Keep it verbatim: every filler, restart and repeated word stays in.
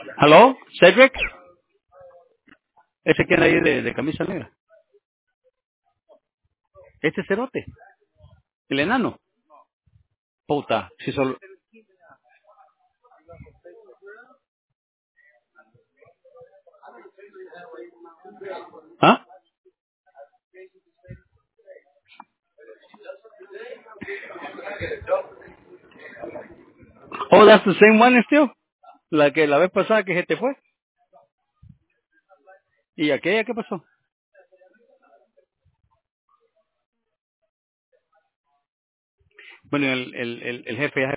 ¿Aló? ¿Cedric? ¿Ese que anda ahí de, de camisa negra? ¿Este cerote? ¿El enano? Puta, si solo... ¿Ah? Oh, that's the same one still. La que la vez pasada que se te fue. ¿Y aquella qué pasó? Bueno, el, el, el, el jefe ya